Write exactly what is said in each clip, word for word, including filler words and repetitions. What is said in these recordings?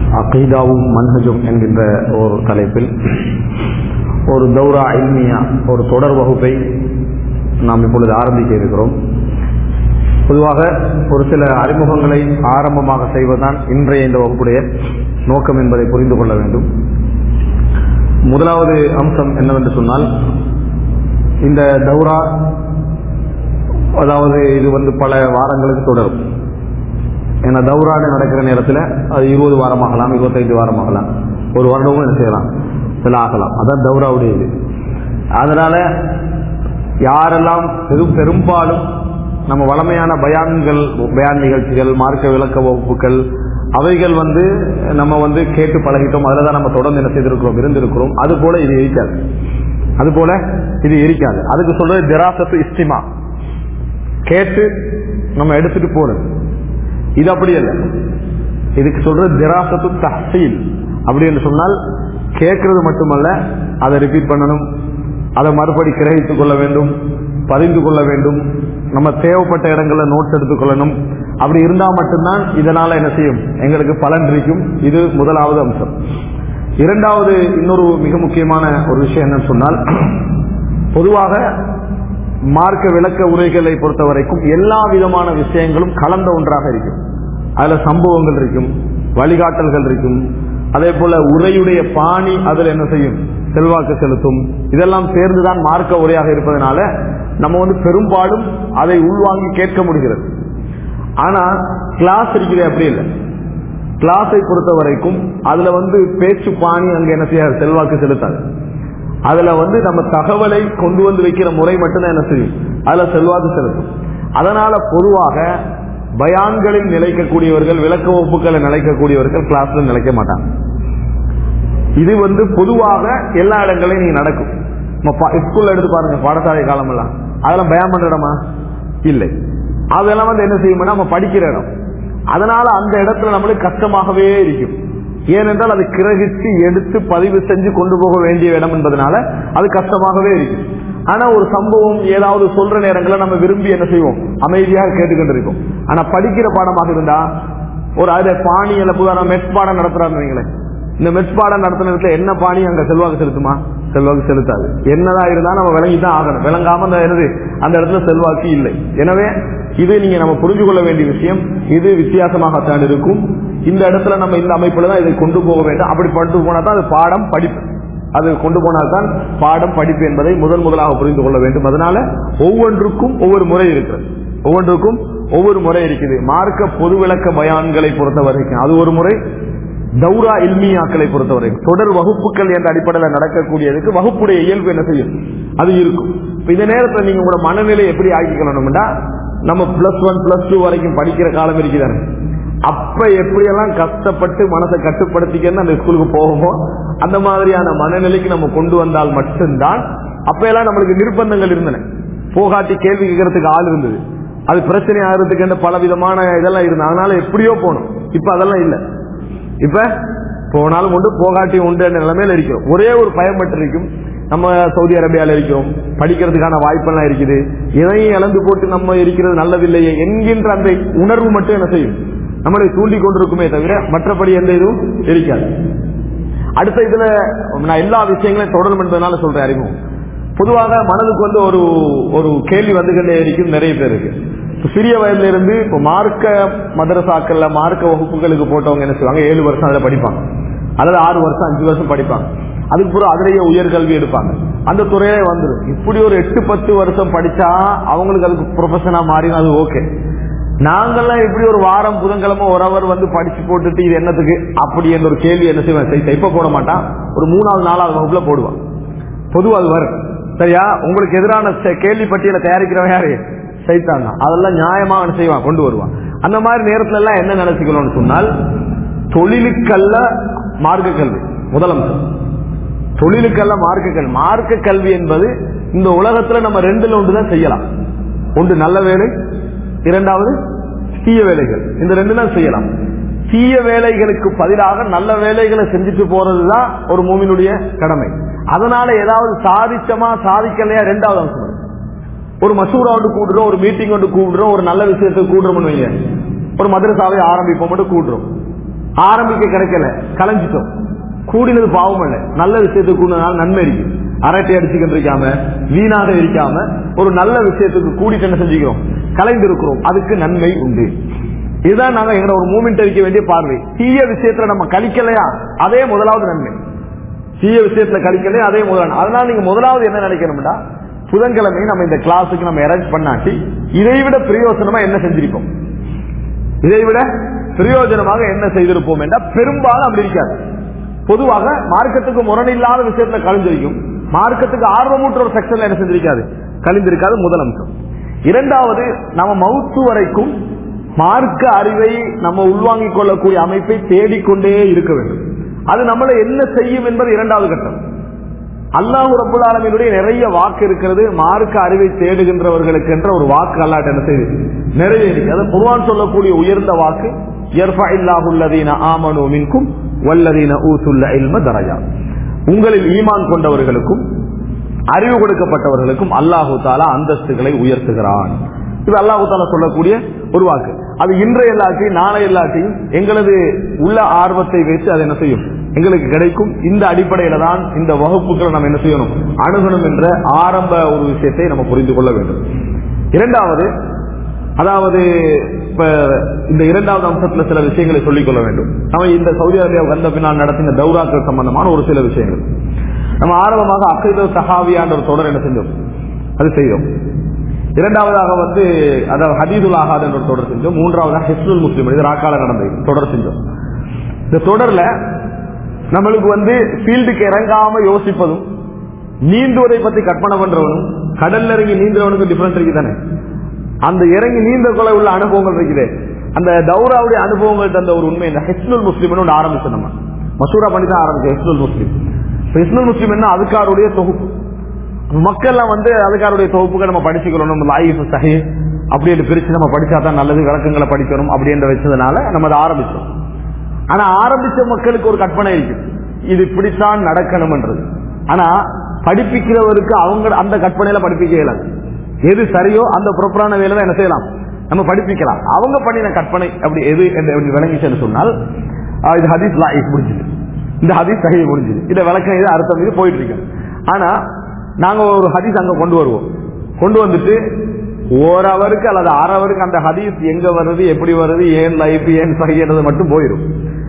அகீதாவும் மன்ஹஜும் என்கின்ற ஒரு தலைப்பில் ஒரு தௌரா இல்மியா, ஒரு தொடர் வகுப்பை நாம் இப்பொழுது ஆரம்பிக்க இருக்கிறோம். பொதுவாக ஒரு சில அறிமுகங்களை ஆரம்பமாக செய்வதுதான் இன்றைய இந்த வகுப்புடைய நோக்கம் என்பதை புரிந்து கொள்ள வேண்டும். முதலாவது அம்சம் என்னவென்று சொன்னால், இந்த தௌரா அதாவது இது வந்து பல வாரங்களுக்கு தொடரும். ஏன்னா தௌராடு நடக்கிற நேரத்தில் அது இருபது வாரமாகலாம், இருபத்தைந்து வாரமாகலாம், ஒரு வருடமும் என்ன செய்யலாம், சில ஆகலாம். அதான் தௌராவுடைய இது. அதனால யாரெல்லாம் பெரும் பெரும்பாலும் நம்ம வளமையான பயான்கள், பயான் நிகழ்ச்சிகள், மார்க்க விளக்க வகுப்புகள், அவைகள் வந்து நம்ம வந்து கேட்டு பழகிட்டோம். அதில் தான் நம்ம தொடர்ந்து என்ன செய்திருக்கிறோம், இருந்திருக்கிறோம். அது போல இது இருக்காது, அது போல இது இருக்காது. அதுக்கு சொல்றது திராசத்து இஸ்திமா, கேட்டு நம்ம எடுத்துட்டு போறது. இது அப்படி அல்ல. இதுக்கு சொல்றது திராசத்து தஹ்சீல். அப்படி என்று சொன்னால் கேட்கறது மட்டுமல்ல, அதை ரிப்பீட் பண்ணணும், அதை மறுபடி கிரகித்துக் கொள்ள வேண்டும், பதிந்து கொள்ள வேண்டும், நம்ம தேவைப்பட்ட இடங்களில் நோட்ஸ் எடுத்துக்கொள்ளணும். அப்படி இருந்தால் மட்டும்தான் இதனால என்ன செய்யும், எங்களுக்கு பலன் இருக்கும். இது முதலாவது அம்சம். இரண்டாவது இன்னொரு மிக முக்கியமான ஒரு விஷயம் என்னன்னு சொன்னால், பொதுவாக மார்க்க விளக்க உரைகளை பொறுத்த வரைக்கும் எல்லா விதமான விஷயங்களும் கலந்த ஒன்றாக இருக்கும். அதுல சம்பவங்கள் இருக்கும், வழிகாட்டல்கள் இருக்கும், அதே போல உரையுடைய பாணி அதில் என்ன செய்யும், செல்வாக்கு செலுத்தும். இதெல்லாம் சேர்ந்துதான் மார்க்க உரையாக இருப்பதனால நம்ம வந்து பெரும்பாலும் அதை உள்வாங்கி கேட்க முடிகிறது. ஆனா கிளாஸ் இருக்கிறது அப்படி இல்லை. கிளாஸை பொறுத்த வரைக்கும் அதுல வந்து பேச்சு பாணி அங்க என்ன செய்யாது, செல்வாக்கு செலுத்தாது. அதுல வந்து நம்ம தகவலை கொண்டு வந்து வைக்கிற முறை மட்டும்தான் என்ன செய்யும், அதுல செல்வாக்கு செலுத்தும். அதனால பொதுவாக பயான்களில் நிலைக்கக்கூடியவர்கள், விளக்க வகுப்புகளை நிலைக்கக்கூடியவர்கள் கிளாஸ்ல நிலைக்க மாட்டாங்க. இது வந்து பொதுவாக எல்லா இடங்களையும் நீங்க நடக்கும். ஸ்கூல்ல எடுத்து பாருங்க, பாடசாலை காலம் எல்லாம் அதெல்லாம் பயான் பண்ற இடமா இல்லை. அதெல்லாம் வந்து என்ன செய்யும்னா நம்ம படிக்கிற இடம். அதனால அந்த இடத்துல நம்மளுக்கு கஷ்டமாகவே இருக்கும். ஏனென்றால் அது கிரகிச்சு எடுத்து பதிவு செஞ்சு கொண்டு போக வேண்டிய இடம் என்பதனால அது கஷ்டமாகவே இருக்கும். ஆனா ஒரு சம்பவம் ஏதாவது சொல்ற நேரங்களில் நம்ம விரும்பி என்ன செய்வோம், அமைதியாக கேட்டுக்கொண்டிருக்கோம். ஆனா படிக்கிற பாடமாக இருந்தா ஒரு அதை பாணி புதான மெட்ஸ் பாடம் நடத்துறாங்க. இந்த மெட்ஸ் பாடம் நடத்துற இடத்துல என்ன பாணி அங்க செல்வாக்கு செலுத்துமா, செல்வாக்கு செலுத்தாது. என்னதான் இருந்தா நம்ம விளங்கிதான் ஆகணும். விளங்காம அந்த அந்த இடத்துல செல்வாக்கு இல்லை. எனவே இது நீங்க நம்ம புரிஞ்சு கொள்ள வேண்டிய விஷயம். இது வித்தியாசமாகத்தான் இருக்கும். இந்த இடத்துல நம்ம இந்த அமைப்புல தான் இதை கொண்டு போக வேண்டும். அப்படி கொண்டு போனா தான் அது பாடம் படிப்பு, அது கொண்டு போனால்தான் பாடம் படிப்பு என்பதை முதல் முதலாக புரிந்து கொள்ள வேண்டும். அதனால ஒவ்வொன்றுக்கும் ஒவ்வொரு முறை இருக்கிறது, ஒவ்வொன்றுக்கும் ஒவ்வொரு முறை இருக்குது. மார்க்க பொது விளக்க பயான்களை பொறுத்த வரைக்கும் அது ஒரு முறை, தௌரா இல்மியாக்களை பொறுத்தவரை தொடர் வகுப்புகள் என்ற அடிப்படையில் நடக்கக்கூடியதுக்கு வகுப்புடைய இயல்பு என்ன செய்யும், அது இருக்கும். இந்த நேரத்தில் நீங்க உங்களோட மனநிலை எப்படி ஆக்கிக்கணும்னா, நம்ம பிளஸ் ஒன் பிளஸ் டூ வரைக்கும் படிக்கிற காலம் இருக்குதானே, அப்ப எப்படியெல்லாம் கஷ்டப்பட்டு மனசை கட்டுப்படுத்திக்கன்னு அந்த ஸ்கூலுக்கு போகுமோ அந்த மாதிரியான மனநிலைக்கு நம்ம கொண்டு வந்தால் மட்டும்தான். அப்ப எல்லாம் நம்மளுக்கு நிர்பந்தங்கள் இருந்தன, போகாட்டி கேள்வி கேட்கறதுக்கு ஆள் இருந்தது, அது பிரச்சனை ஆகிறதுக்கு பல விதமான இதெல்லாம் இருந்தது. அதனால எப்படியோ போகணும். இப்ப அதெல்லாம் இல்லை. இப்ப போனாலும் உண்டு, போகாட்டி உண்டு என்ற நிலைமையில இருக்கிறோம். ஒரே ஒரு பயம் மட்டும் இருக்கும், நம்ம சவுதி அரேபியால இருக்கிறோம், படிக்கிறதுக்கான வாய்ப்பெல்லாம் இருக்குது, எதையும் இழந்து போட்டு நம்ம இருக்கிறது நல்லதில்லையே என்கின்ற அந்த உணர்வு மட்டும் என்ன செய்யும், நம்மளை தூண்டி கொண்டிருக்குமே தவிர மற்றபடி எந்த இதுவும் இருக்காது. அடுத்த இதுல நான் எல்லா விஷயங்களையும் தொடரும் என்பதனால சொல்றேன் அறிமுகம். பொதுவாக மனதுக்கு வந்து ஒரு ஒரு கேள்வி வந்துகிட்டே இருக்கும் நிறைய பேருக்கு. சிறிய வயதுல இருந்து இப்போ மார்க்க மதரசாக்கள்ல மார்க்க வகுப்புகளுக்கு போட்டவங்க என்ன செய்வாங்க, ஏழு வருஷம் அதில் படிப்பாங்க, அல்லது ஆறு வருஷம் அஞ்சு வருஷம் படிப்பாங்க. அதுக்கு பிறகு அதிலேயே உயர்கல்வி எடுப்பாங்க, அந்த துறையிலே வந்துடும். இப்படி ஒரு எட்டு பத்து வருஷம் படிச்சா அவங்களுக்கு அதுக்கு ப்ரொஃபஷனா மாறினா அது ஓகே. நாங்கெல்லாம் இப்படி ஒரு வாரம் புதன்கிழமை ஒரு அவர் வந்து படிச்சு போட்டுட்டு இது என்னத்துக்கு அப்படி என்ற ஒரு கேள்வி என்ன செய்வேன், இப்ப போட மாட்டான், ஒரு மூணாவது நாலாவது வகுப்புல போடுவான். பொதுவாக அது வரும். சரியா, உங்களுக்கு எதிரான கேள்வி பட்டியலை தயாரிக்கிறவன் யாரு, சைத்தான். அதெல்லாம் நியாயமா செய்வான், கொண்டு வருவான். அந்த மாதிரி நேரத்துல எல்லாம் என்ன நினைச்சுக்கணும்னு சொன்னால், தொழிலுக்கல்ல மார்க்க கல்வி முதலமைச்சர், தொழிலுக்கல்ல மார்க்க கல்வி. மார்க்க கல்வி என்பது இந்த உலகத்துல நம்ம ரெண்டுல ஒன்றுதான் செய்யலாம். ஒன்று நல்ல வேலை, இரண்டாவது தீய வேலைகள். இந்த ரெண்டு தான் செய்யலாம். தீய வேலைகளுக்கு பதிலாக நல்ல வேலைகளை செஞ்சுட்டு போறதுதான் ஒரு மூமினுடைய கடமை. அதனால ஏதாவது சாதிச்சமா சாதிக்கலையா ரெண்டாவது அம்சம். ஒரு மசூரா ஒன்று கூடுறோம், ஒரு மீட்டிங் ஒன்று கூடுறோம், ஒரு நல்ல விஷயத்தை கூடுறோம்னு வைங்க, ஒரு மதரசாவை ஆரம்பிப்போம் மட்டும் கூடுறோம். ஆரம்பிக்க கிடைக்கல, கலைஞ்சிட்டோம். கூடினது பாவம் அல்ல, நல்ல விஷயத்துக்கு கூடினால நன்மை இருக்கு. அரட்டை அடிச்சுக்கிட்டு இருக்காம, வீணாக இருக்காம ஒரு நல்ல விஷயத்துக்கு கூடிட்டு என்ன செஞ்சுக்கிறோம், கலைந்திருக்கிறோம், அதுக்கு நன்மை உண்டு. இதுதான் நாங்க எங்களோட ஒரு மூமெண்ட் அடிக்க வேண்டிய பார்வை. தீய விஷயத்துல நம்ம கழிக்கலையா, அதே முதலாவது நன்மை. தீய விஷயத்துல கழிக்கலையா, அதே முதலாவது. அதனால நீங்க முதலாவது என்ன நினைக்கணும்டா, புதன்கிழமை நம்ம இந்த கிளாஸுக்கு நம்ம அரேஞ்ச் பண்ணாட்டி இதைவிட பிரயோஜனமா என்ன செஞ்சிருப்போம், இதைவிட பிரயோஜனமாக என்ன செய்திருப்போம் என்றால் பெரும்பாலும் அப்படி இருக்காது. பொதுவாக மார்க்கத்துக்கு முரணில்லாத விஷயத்துல கழிஞ்சிருக்கும், மார்க்கத்துக்கு ஆர்வமூற்ற ஒரு செக்ஷன்ல என்ன செஞ்சிருக்காது, கழிந்திருக்காது. முதல் அம்சம். இரண்டாவது, நம்ம மவுத்து வரைக்கும் மார்க்க அறிவை நம்ம உள்வாங்கிக் கொள்ளக்கூடிய அமைப்பை தேடிக்கொண்டே இருக்க வேண்டும். அது நம்மளை என்ன செய்யும் என்பது இரண்டாவது கட்டம். அல்லாஹ் ரப்பல் ஆலமீனுடைய நிறைய வாக்கு இருக்கிறது, மார்க்க அறிவை தேடுகின்றவர்களுக்கு என்ற ஒரு வாக்கு அல்லாஹ் என்ன செய்து நிறைய இருக்கு. அது குர்ஆன் சொல்லக்கூடிய உயர்ந்த வாக்கு, யர்ஃபஇல்லாஹு அல்லதீன ஆமனூ மின்கும் வல்லதீன ஊதுல் இல்ம தரஜாத். உங்களில் ஈமான் கொண்டவர்களுக்கும் அறிவு கொடுக்கப்பட்டவர்களுக்கும் அல்லாஹு தஆலா அந்தஸ்துகளை உயர்த்துகிறான். இது அல்லாஹு தஆலா சொல்லக்கூடிய ஒரு வாக்கு. அது இன்றைய எல்லாத்தையும் நாளைய எல்லாத்தையும் எங்களது உள்ள ஆர்வத்தை வைத்து அது என்ன செய்யும், எங்களுக்கு கிடைக்கும். இந்த அடிப்படையில தான் இந்த வகுப்புகளை நம்ம என்ன செய்யணும், அணுகணும் என்ற ஆரம்ப ஒரு விஷயத்தை நம்ம புரிந்து கொள்ள வேண்டும். இரண்டாவது, அதாவது இப்ப இந்த இரண்டாவது அம்சத்துல சில விஷயங்களை சொல்லிக் கொள்ள வேண்டும். நம்ம இந்த சவுதி அரேபியா வந்த பின்னால் நடத்தின தௌராக்கள் சம்பந்தமான ஒரு சில விஷயங்கள். நம்ம ஆரம்பமாக அகீதா சஹாவியான்ற ஒரு தொடர் என்ன செஞ்சோம், அது செய்தோம். இரண்டாவதாக வந்து அதாவது ஹதீதுல் ஆஹாத் என்ற ஒரு தொடர் செஞ்சோம். மூன்றாவதாக ஹிஸ்னுல் முஸ்லிம், இது ராக்கால நடந்தது தொடர் செஞ்சோம். இந்த தொடர்ல நம்மளுக்கு வந்து ஃபீல்டுக்கு இறங்காம யோசிப்பதும் நீந்துவதை பத்தி கற்பனை பண்றவனும் கடல்ல இறங்கி நீந்துறவனுக்கு டிஃபரன்ஸ் இருக்கு தானே. அந்த இறங்கி நீந்த கொலை உள்ள அனுபவங்கள் இருக்குது. அந்த தௌராவுடைய அனுபவங்கள் தந்த ஒரு உண்மை இந்த ஹிஸ்னுல் முஸ்லிம் ஒன்று ஆரம்பிச்சு நம்ம மசூரா பண்ணி தான் ஆரம்பிச்சோம். ஹிஸ்னுல் முஸ்லிம் ஹிஸ்னுல் முஸ்லிம் என்ன, அதுக்காருடைய தொகுப்பு. மக்கள்லாம் வந்து அதுக்காருடைய தொகுப்புகள் நம்ம படிச்சுக்கணும், லாயிஃப் சஹீஹ் அப்படின்னு பிரிச்சு நம்ம படிச்சா தான் நல்லது, விளக்கங்களை படிக்கணும் அப்படின்ற வச்சதுனால நம்ம அதை ஆரம்பிச்சோம். ஆனா ஆரம்பிச்ச மக்களுக்கு ஒரு கற்பனை இருக்கு, இது இப்படித்தான் நடக்கணும்ன்றது. ஆனா படிப்பிக்கிறவருக்கு அவங்க அந்த கற்பனையில படிப்பிக்க இயலாது. எது சரியோ அந்த புறப்புறான வேலை என்ன செய்யலாம், நம்ம படிப்பிக்கலாம். அவங்க பண்ணின கற்பனை அப்படி எது என்று விளங்கிச்சுன்னு சொன்னால் இது ஹதீஸ் லாயிஃப் முடிஞ்சது, இந்த ஹதீஸ் சஹீஹ் முடிஞ்சது, இதை விளக்கம் இது அர்த்தம் இது போயிட்டு இருக்கு. ஆனா நாங்க ஒரு ஹதீஸ் அங்க கொண்டு வருவோம், கொண்டு வந்துட்டு ஒரு அவருக்கு அல்லது அரை அவருக்கு அந்த ஹதீஸ் எங்க வருது, எப்படி வருது, ஏன் லைஃப் ஏன் சஹீஹ்ன்றது மட்டும் போயிடும்.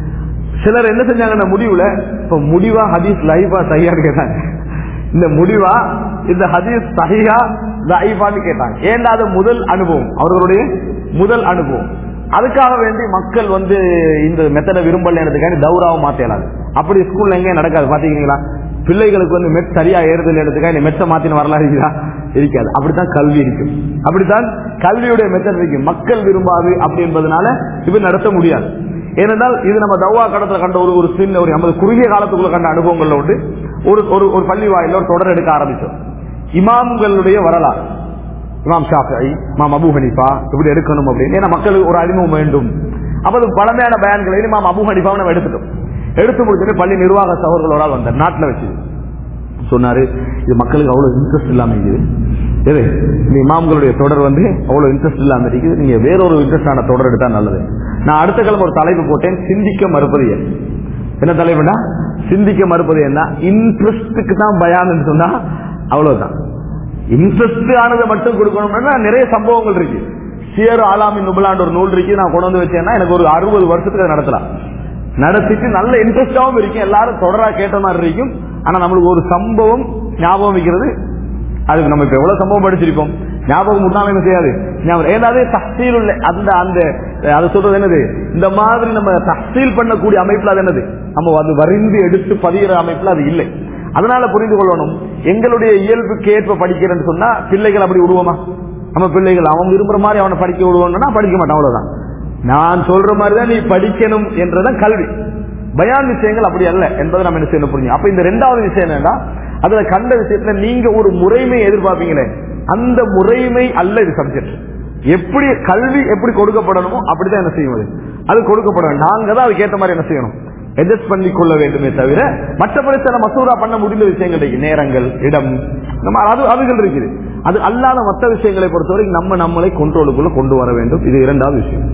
சிலர் என்ன செஞ்சாங்கன்னா முடிவுல இப்ப முடிவா ஹதீஸ் லைஃபா சஹீஹான்னு கேட்டாங்க. இந்த முடிவா இந்த ஹதீஸ் சஹீஹா லைஃபான்னு கேட்டாங்க. ஏன்னா அது முதல் அனுபவம், அவர்களுடைய முதல் அனுபவம். அதுக்காக வேண்டி மக்கள் வந்து இந்த மெத்தடை விரும்பலன்றதுக்காண்டி தௌராவை மாத்தலாது. அப்படி ஸ்கூல்ல எங்க நடக்காது பாத்தீங்களா. பிள்ளைகளுக்கு வந்து மெட் சரியா ஏறுதல் எடுத்துக்காண்டி மெச்ச மாத்தின வரலாறு இருக்கா, இருக்காது. அப்படித்தான் கல்வி இருக்கும், அப்படித்தான் கல்வியுடைய மெத்தட் இருக்கும். மக்கள் விரும்பாது அப்படி என்பதனால இது நடத்த முடியாது. ஏனென்றால் இது நம்ம தௌவா கடத்துல கண்ட ஒரு ஒரு சின்ன ஒரு நமது குறுகிய காலத்துக்குள்ள கண்ட அனுபவங்கள்ல உண்டு. ஒரு ஒரு பள்ளி வாயில ஒரு தொடர் எடுக்க ஆரம்பிச்சோம். இமாம்களுடைய வரலாறு, இமாம் ஷாஃபிஈ, இமாம் அபூ ஹனீஃபா இப்படி எடுக்கணும் அப்படின்னு. ஏன்னா மக்களுக்கு ஒரு அறிமுகம் வேண்டும். அப்ப பழமையான பயான்களை இமாம் அபூ ஹனீஃபாவை நம்ம எடுத்துட்டோம். எடுத்து முடிச்சுட்டு பள்ளி நிர்வாக சகோதரர்களோட வந்தார், நாட்டில் வச்சு சொன்னாரு, இது மக்களுக்கு அவ்வளவு இன்ட்ரெஸ்ட் இல்லாம இருக்குது, எது இந்த இமாம்களுடைய தொடர் வந்து அவ்வளவு இன்ட்ரெஸ்ட் இல்லாம இருக்குது, நீங்க வேறொரு இன்ட்ரெஸ்டான தொடர் எடுத்தா நல்லது. நான் அடுத்த கிழமை ஒரு தலைப்பு போட்டேன், சிந்திக்க மறுப்பது ஏன். என்ன தலைப்புனா சிந்திக்க மறுப்பது என்ன. இன்ட்ரெஸ்டுக்கு தான் பயான்னு சொன்னா அவ்வளவுதான். இன்ட்ரெஸ்ட் ஆனதை மட்டும் கொடுக்கணும்னா நிறைய சம்பவங்கள் இருக்கு. சியர் ஆலாமின் நுபலான்ற ஒரு நூல் இருக்கு, நான் கொண்டு வந்து வச்சேன்னா எனக்கு ஒரு அறுபது வருஷத்துக்கு அதை நடத்தலாம். நடத்திட்டு நல்ல இன்ட்ரெஸ்டாவும் இருக்கும், எல்லாரும் தொடரா கேட்ட மாதிரி இருக்கும். ஆனா நம்மளுக்கு ஒரு சம்பவம் ஞாபகம் வைக்கிறது, அதுக்கு நம்ம இப்ப எவ்வளவு சம்பவம் படிச்சிருக்கோம், ஞாபகம் முன்னாலும் என்ன செய்யாது ஞாபகம். ஏதாவது தஹ்சீல் உள்ள அந்த அந்த அதை சொல்றது என்னது, இந்த மாதிரி நம்ம தஹ்சீல் பண்ணக்கூடிய அமைப்புல அது என்னது, நம்ம அது வரிந்து எடுத்து பதிகிற அமைப்புல அது இல்லை. அதனால புரிந்து கொள்ளணும், எங்களுடைய இயல்புக்கு ஏற்ப படிக்கிறேன்னு சொன்னா பிள்ளைகள் அப்படி விடுவோமா, நம்ம பிள்ளைகள் அவன் விரும்புற மாதிரி அவனை படிக்க விடுவோம்னா படிக்க மாட்டான், அவ்வளவுதான். நான் சொல்ற மாதிரிதான் நீ படிக்கணும் என்றதான் கல்வி. பயான் விஷயங்கள் அப்படி அல்ல என்பதை நம்ம என்ன செய்யணும் புரிஞ்சு. அப்ப இந்த ரெண்டாவது விஷயம் என்னன்னா, அதுல கண்ட விஷயத்துல நீங்க ஒரு முறைமை எதிர்பார்ப்பீங்களே, அந்த முறைமை அல்ல இது சப்ஜெக்ட். எப்படி கல்வி எப்படி கொடுக்கப்படணுமோ அப்படிதான் என்ன செய்யும், அது கொடுக்கப்படணும். நாங்க தான் அதுக்கேற்ற மாதிரி என்ன செய்யணும், அட்ஜஸ்ட் பண்ணி கொள்ள வேண்டுமே தவிர மற்றபடி சில மசூரா பண்ண முடிந்த விஷயங்கள் இருக்கு, நேரங்கள் இடம் அது அதுகள் இருக்குது. அது அல்லாத மற்ற விஷயங்களை பொறுத்தவரைக்கும் நம்ம நம்மளை கண்ட்ரோலுக்குள்ள கொண்டு வர வேண்டும். இது இரண்டாவது விஷயம்.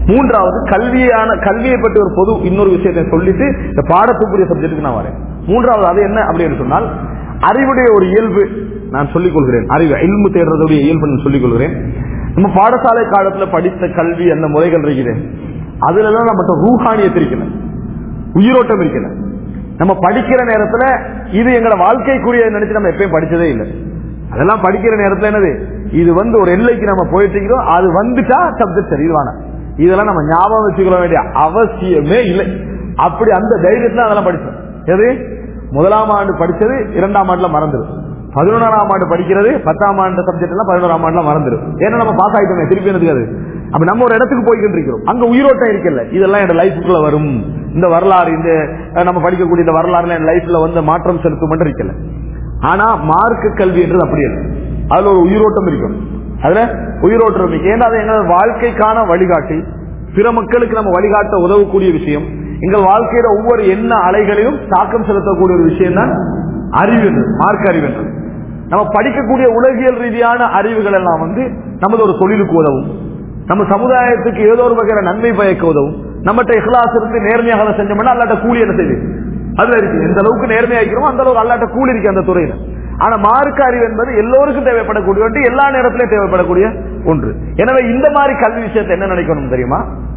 மூன்றாவது கல்வியான கல்வியை பற்றி ஒரு பொது இன்னொரு விஷயத்தை சொல்லிட்டு இந்த பாடத்துக்குரிய சப்ஜெக்டுக்கு நான் வரேன். மூன்றாவது அது என்ன அப்படின்னு சொன்னால், அறிவுடைய ஒரு இயல்பு நான் சொல்லிக் கொள்கிறேன். அறிவு இல்மு தேடுறதுடைய இயல்பு நான் சொல்லிக் கொள்கிறேன். நம்ம பாடசாலை காலத்துல படித்த கல்வி அந்த முறைகள் இருக்குது, அதுல எல்லாம் நம்மகிட்ட ரூஹானியத் இருக்கல, உயிரோட்டம் இருக்கல. நம்ம படிக்கிற நேரத்துல இது எங்களோட வாழ்க்கைக்குரிய நினைச்சு நம்ம எப்பயும் படிச்சதே இல்லை. அதெல்லாம் படிக்கிற நேரத்துல என்னது, இது வந்து ஒரு எல்லைக்கு நம்ம போயிட்டு இருக்கிறோம், அது வந்துட்டா சப்ஜெக்ட் சரிவான, இதெல்லாம் நம்ம ஞாபகம் வச்சுக்க வேண்டிய அவசியமே இல்லை. அப்படி அந்த தைரியத்துல அதெல்லாம் படிச்சோம். எது முதலாம் ஆண்டு படிச்சது இரண்டாம் ஆண்டுல மறந்துடும், பதினொன்றாம் ஆண்டு படிக்கிறது பத்தாம் ஆண்டு சப்ஜெக்ட் எல்லாம் பதினோராம் ஆண்டுல மறந்துடும். ஏன்னா நம்ம பாஸ் ஆயிட்டோமே, திருப்பி எனக்கு அப்ப நம்ம ஒரு இடத்துக்கு போய்கிட்டு இருக்கிறோம், அங்க உயிரோட்டம் இருக்கல, இதெல்லாம் என் லைஃபுக்குள்ள வரும், இந்த வரலாறு இந்த நம்ம படிக்கக்கூடிய இந்த வரலாறுல என் லைஃப்ல வந்து மாற்றம் செலுத்தும் இருக்கல. ஆனா மார்க்க கல்வி என்றது அப்படி இல்லை, அதுல ஒரு உயிரோட்டம் இருக்கும், அதுல உயிரோட்டம் இருக்கு. ஏன்னா அது எங்களோட வாழ்க்கைக்கான வழிகாட்டி, பிற மக்களுக்கு நம்ம வழிகாட்ட உதவக்கூடிய விஷயம், எங்கள் வாழ்க்கையில ஒவ்வொரு எண்ண அலைகளையும் தாக்கம் செலுத்தக்கூடிய ஒரு விஷயம் தான் அறிவு என்று, மார்க்க அறிவு என்று. நம்ம படிக்கக்கூடிய உலகியல் ரீதியான அறிவுகள் எல்லாம் வந்து நமது ஒரு தொழிலுக்கு உதவும், நம்ம சமுதாயத்துக்கு ஏதோ ஒரு வகையான நன்மை பயக்க உதவும். நம்மகிட்ட இஹ்லாஸ் இருந்து நேர்மையாக செஞ்சோம்னா அல்லாட்ட கூலி என்ன செய்யுது, அதுல இருக்கு. எந்த அளவுக்கு நேர்மையாக்கிறோம் அந்த அளவுக்கு அல்லாட்ட கூலி இருக்கு அந்த துறையில. ஆனா மார்க்க அறிவு என்பது எல்லோருக்கும் தேவைப்படக்கூடிய ஒன்று, எல்லா நேரத்திலும் தேவைப்படக்கூடிய ஒன்று. எனவே இந்த மாதிரி கல்வி விஷயத்தை என்ன நினைக்கணும் தெரியுமா,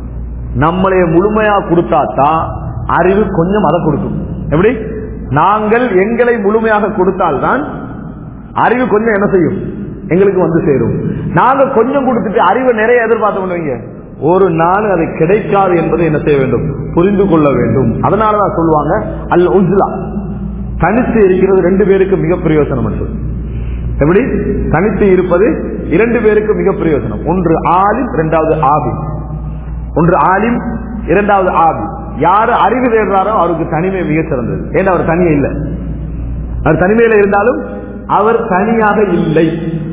நம்மளே முழுமையா கொடுத்தாதான் அறிவு கொஞ்சம் அதை கொடுக்கும். எப்படி நாங்கள் எங்களை முழுமையாக கொடுத்தால்தான் அறிவு கொஞ்சம் என்ன செய்யும், எங்களுக்கு வந்து சேரும். நாங்க கொஞ்சம் கொடுத்துட்டு அறிவை நிறைய எதிர்பார்த்து பண்ணுவீங்க, ஒரு நாள் அது கிடைக்காது என்பதை என்ன செய்ய வேண்டும், புரிந்து கொள்ள வேண்டும். அதனாலதான் சொல்லுவாங்க அல் உஸ்லா, தனித்து இருக்கிறது ரெண்டு பேருக்கு மிக பிரயோசனம் என்று. எப்படி தனித்து இருப்பது இரண்டு பேருக்கு மிக பிரயோசனம். ஒன்று ஆலிம், இரண்டாவது ஆபி. ஒன்று ஆலிம், இரண்டாவது ஆபி. யாரு அறிவு தேடுறாரோ அவருக்கு தனிமை மிக சிறந்தது. ஏன்னா அவர் தனியே இல்லை, அவர் தனிமையில இருந்தாலும் அவர் தனியாக இல்லை.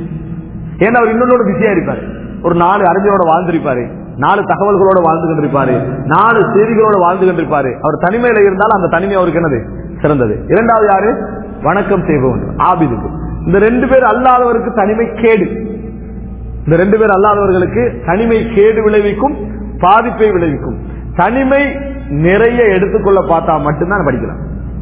ஏன்னா அவர் இன்னொன்னோட பிஸியா இருப்பாரு, ஒரு நாலு அறிஞரோட வாழ்ந்திருப்பாரு, நாலு தகவல்களோட வாழ்ந்து கொண்டிருப்பாரு, நாலு செய்திகளோட வாழ்ந்து கொண்டிருப்பாரு. அவர் தனிமையில இருந்தாலும் அந்த தனிமை அவருக்கு என்னது சிறந்தது. இரண்டாவது யாரு, வணக்கம் செய்பவன் ஆபிதுக்கு. இந்த ரெண்டு பேர் அல்லாதவருக்கு தனிமை கேடு, இந்த ரெண்டு பேர் அல்லாதவர்களுக்கு தனிமை கேடு விளைவிக்கும், பாதிப்பை விளைவிக்கும். தனிமை நிறைய எடுத்துக்கொள்ள பார்த்தா மட்டும்தான் படிக்கலாம்.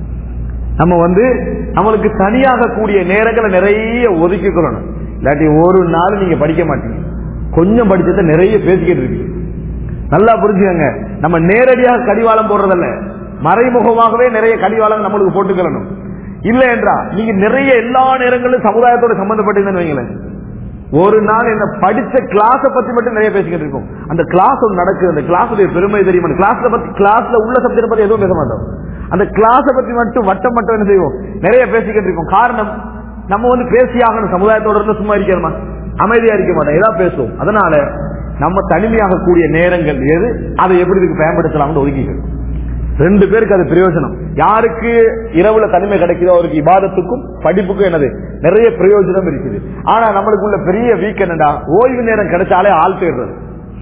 நம்ம வந்து நம்மளுக்கு தனியாக கூடிய நேரங்களை நிறைய ஒதுக்கி கொள்ளணும். இல்லாட்டி ஒரு நாள் நீங்க படிக்க மாட்டீங்க, கொஞ்சம் படிச்சத நிறைய பேசிக்கிட்டு இருக்கு. நல்லா புரிஞ்சுக்கங்க, நம்ம நேரடியாக கடிவாளம் போடுறதில்ல, மறைமுகமாகவே நிறைய கடிவாளம் நம்மளுக்கு போட்டுக்கணும். இல்ல என்றா நீங்க நிறைய எல்லா நேரங்களும் சமுதாயத்தோட சம்பந்தப்பட்டிருந்தேன்னு வைங்களேன், ஒரு நாள் என்ன படிச்ச கிளாஸ பத்தி மட்டும் நிறைய பேசிக்கிட்டு இருக்கும். அந்த கிளாஸ் ஒன்று நடக்குது, அந்த கிளாஸுடைய பெருமை தெரியுமா, கிளாஸ்ல பத்தி கிளாஸ்ல உள்ள சப்ஜெக்ட் பத்தி எதுவும் பேச மாட்டோம், அந்த கிளாஸ பத்தி மட்டும் வட்டம் மட்டும் என்ன செய்வோம், நிறைய பேசிக்கிட்டு இருக்கும். காரணம் நம்ம வந்து பேசியாகணும், சமுதாயத்தோட இருந்து சும்மா இருக்கணுமா, அமைதியா இருக்க மாட்டோம், ஏதாவது பேசுவோம். அதனால நம்ம தனிமையாக கூடிய நேரங்கள் எது, அதை எப்படி இதுக்கு பயன்படுத்தலாம்னு ஒதுக்கிக்கணும். ரெண்டு பேருக்கு அது பிரயோஜனம். யாருக்கு இரவுல தனிமை கிடைக்குதோ அவருக்கு இபாதத்துக்கும் படிப்புக்கும் என்னது நிறைய பிரயோஜனம் இருக்குது. ஆனா நம்மளுக்கு உள்ள பெரிய வீக் என்னடா, ஓய்வு நேரம் கிடைச்சாலே ஆள் தேடுறது.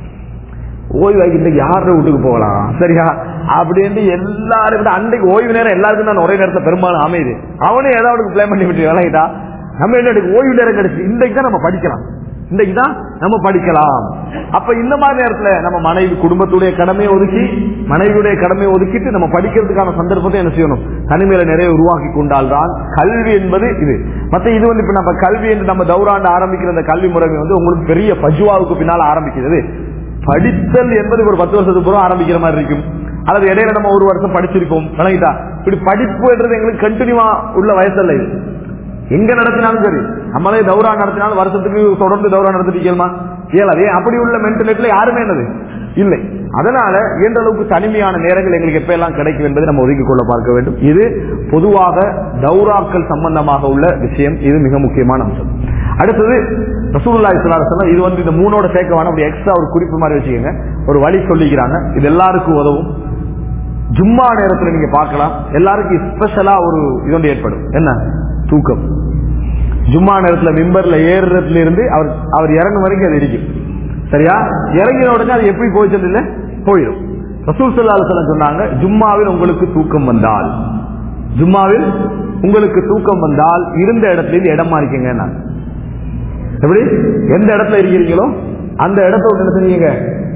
ஓய்வு இன்னைக்கு யாரு வீட்டுக்கு போகலாம் சரியா அப்படின்னு எல்லாரும் அன்றைக்கு ஓய்வு நேரம் எல்லாருக்கும் தான் ஒரே நேரத்தை பெரும்பாலும் அமையுது. அவனே ஏதாவது பிளான் பண்ணி விட்டு விளையிட்டா நம்ம என்ன ஓய்வு நேரம் கிடைச்சு இன்றைக்கு தான் நம்ம படிக்கலாம், இன்றைக்கு தான் நம்ம படிக்கலாம். அப்ப இந்த மாதிரி நேரத்துல நம்ம மனைவி குடும்பத்துடைய கடமையை ஒதுக்கி மனைவியுடைய கடமையை ஒதுக்கிட்டு நம்ம படிக்கிறதுக்கான சந்தர்ப்பத்தை என்ன செய்யணும், தனிமையில நிறைய உருவாக்கி கொண்டால்தான் கல்வி என்பது இது. மத்த இது வந்து இப்ப நம்ம கல்வி என்று நம்ம தௌராண்டு ஆரம்பிக்கிற அந்த கல்வி முறை வந்து உங்களுக்கு பெரிய பஜுவாவுக்கு பின்னால ஆரம்பிக்கிறது. படித்தல் என்பது ஒரு பத்து வருஷத்துக்கு பூரா ஆரம்பிக்கிற மாதிரி இருக்கும், அல்லது இடையில நம்ம ஒரு வருஷம் படிச்சிருக்கோம் விளங்கிட்டா. இப்படி படிப்பு என்றது எங்களுக்கு கண்டினியூவா உள்ள வயசல்ல, இது எங்க நடத்தினாலும் சரி. நம்மளே தௌரா நடத்தினாலும் வருஷத்துக்கு தொடர்ந்து தௌரா நடத்திட்டு கேள்மா இயலாது. அப்படி உள்ள மென்டலிட்டில யாருமே என்னது இல்லை. அதனால எந்த அளவுக்கு தனிமையான நேரங்கள் எங்களுக்கு எப்ப எல்லாம் கிடைக்கும் என்பதை நம்ம ஒதுக்கிக் கொள்ள பார்க்க வேண்டும். இது பொதுவாக தௌராக்கள் சம்பந்தமாக உள்ள விஷயம், இது மிக முக்கியமான அம்சம். அடுத்தது ரசூலுல்லாஹி ஸல்லல்லாஹு அலைஹி வஸல்லம், இது வந்து இந்த மூணோட சேர்க்கவான அப்படி எக்ஸ்ட்ரா ஒரு குறிப்பு மாதிரி வச்சுக்கோங்க, ஒரு வழி சொல்லிக்கிறாங்க, இது எல்லாருக்கும் உதவும். ஜும்மா நேரத்தில் நீங்க பார்க்கலாம், எல்லாருக்கும் ஸ்பெஷலா ஒரு இது ஒன்று ஏற்படும், என்ன தூக்கம். ஜும்மா நேரத்தில் மிம்பர்ல ஏறுறதுல இருந்து அவர் அவர் இறங்கும் வரைக்கும் அது இருக்கும் சரியா. இறங்கின உடனே அது எப்படி போயிச்சது இல்ல போயிடும். ரசூல் ஸல்லல்லாஹு அலைஹி வஸல்லம் சொன்னாங்க, ஜும்மாவில் உங்களுக்கு தூக்கம் வந்தால் ஜும்மாவில் உங்களுக்கு தூக்கம் வந்தால் இருந்த இடத்துல இருந்து இடம் மாறிக்கங்க. எப்படி எந்த இடத்துல இருக்கிறீங்களோ அந்த இடத்த என்ன செஞ்சீங்க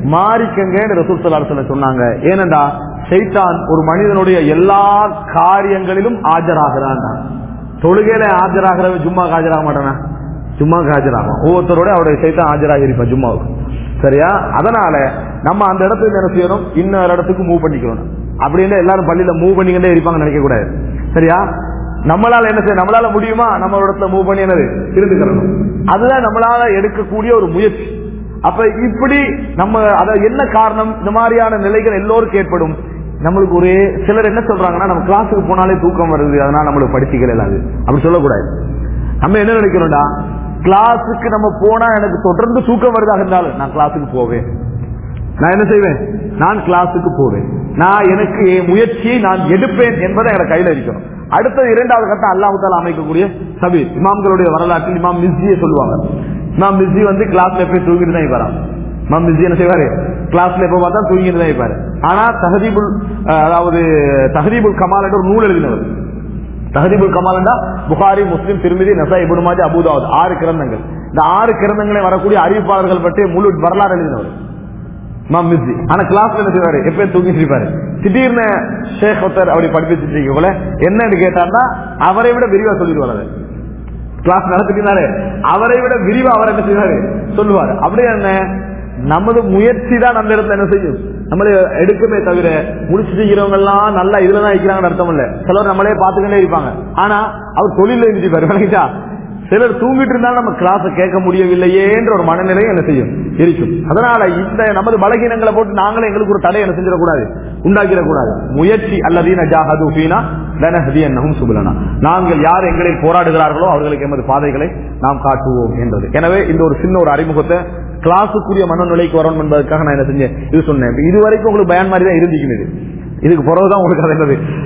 மாறிக்கங்க ரசூல் ஸல்லல்லாஹு அலைஹி வஸல்லம் சொன்னாங்க. ஏனென்றா ஷைத்தான் ஒரு மனிதனுடைய எல்லா காரியங்களிலும் ஆஜராகிறான். தொழுகையில ஆஜராகிறவன் ஜும்மா ஆஜராக மாட்டானா? ஜும்மா ஆஜராகும். ஒவ்வொருத்தரோட அவருடைய ஷைத்தான் ஆஜராகி இருப்பான் ஜும்மாவுக்கு. சரியா? அதனால நம்ம அந்த இடத்துக்கு என்ன செய்யணும், இன்னொரு இடத்துக்கு மூவ் பண்ணிக்கணும். அப்படின்னு எல்லாரும் பள்ளியில மூவ் பண்ணிக்கிட்டே இருப்பாங்க நினைக்க கூடாது. சரியா? நம்மளால என்ன செய்ய, நம்மளால முடியுமா நம்ம இடத்துல மூவ் பண்ணி என்னது இருந்துக்கணும். அதுதான் நம்மளால எடுக்கக்கூடிய ஒரு முயற்சி. அப்ப இப்படி நம்ம அத என்ன காரணம், இந்த மாதிரியான நிலைகள் எல்லோருக்கும் ஏற்படும். நம்மளுக்கு ஒரு சிலர் என்ன சொல்றாங்கன்னா, நம்ம கிளாஸுக்கு போனாலே தூக்கம் வருது, அதனால நம்மளுக்கு படிச்சுக்கல இல்லாது. அப்படி சொல்லக்கூடாது. நம்ம என்ன நினைக்கிறோம்டா, கிளாஸுக்கு நம்ம போனா எனக்கு தொடர்ந்து தூக்கம் வருதாக இருந்தாலும் நான் கிளாஸுக்கு போவேன், நான் என்ன செய்வேன், நான் கிளாஸுக்கு போவேன், நான் எனக்கு முயற்சியை நான் எடுப்பேன் என்பதை எனக்கு கையில இருக்கணும். அடுத்தது இரண்டாவது கட்டம் அல்லாஹ் தஆலா அமைக்கக்கூடிய சபீல். இமாம்களுடைய வரலாற்றில் இமாம் மிஸ்ஸியை சொல்லுவாங்க. இமாம் மிஸ்ஸி வந்து கிளாஸ்ல போய் தூங்கிட்டு தான் இருப்பாராம். இமாம் மிஸ்ஸி என்ன செய்வாரு, கிளாஸ்ல எப்ப பார்த்தா தூங்கிட்டு தான் இருப்பாரு. ஆனா தஹதீபுல் அதாவது தஹதீபுல் கமால் என்ற ஒரு நூல் எழுதினவர். தஹதீபுல் கமால்னா Bukhari, Muslim, Tirmidhi, Nasai, Ibn Majah, Abu Dawood ஆறு கிரந்தங்கள். இந்த ஆறு கிரந்தங்களை வரக்கூடிய அறிவிப்பாளர்கள் பற்றி முழு வரலாறு எழுதினவர் இமாம் மிஸ்ஸி. ஆனா கிளாஸ்ல என்ன செய்வாரு, எப்பயும் தூங்கிட்டு இருப்பாரு. திடீர்னு ஷேக் ஒருத்தர் அப்படி படிப்பிச்சுட்டு இருக்கல என்னன்னு கேட்டார்னா அவரை விட விரிவா சொல்லிடுவாரு. கிளாஸ் நடத்தினாரு அவரை விட விரிவா அவர் என்ன செய்வாரு சொல்லுவாரு. அப்படியே என்ன, நமது முயற்சி தான் அந்த இடத்துல என்ன செய்யும், நம்மளே எடுக்குமே தவிர முடிச்சுட்டு இருக்கிறவங்க எல்லாம் நல்லா இதுலதான் இருக்கிறாங்கன்னு அர்த்தம் இல்ல. சிலர் நம்மளே பாத்துக்கிட்டே இருப்பாங்க. ஆனா அவர் தொழில இருந்துச்சு. சிலர் தூங்கிட்டு இருந்தாலும் நம்ம கிளாஸ கேட்க முடியவில்லையே என்ற ஒரு மனநிலையை என்ன செய்யும் இருக்கும். அதனால இந்த நமது பலகீனங்களை போட்டு நாங்களே எங்களுக்கு ஒரு தடை என்ன செஞ்சிடக்கூடாது, உண்டாக்கிடக்கூடாது. முயற்சி அல்லதீன ஜாஹது ஃபீனா லனஹ்தியன்னஹும் சுபுலனா, நாங்கள் யார் எங்களை போராடுகிறார்களோ அவர்களுக்கு எமது பாதைகளை நாம் காட்டுவோம் என்றது. எனவே இந்த ஒரு சின்ன ஒரு அறிமுகத்தை கிளாஸுக்குரிய மனநிலைக்கு வரணும் என்பதற்காக நான் என்ன செஞ்சேன், இது சொன்னேன். இது வரைக்கும் உங்களுக்கு பயன் மாதிரி தான் இருந்துச்சு. இதுக்கு பிறகுதான் உங்களுக்கு அது என்னது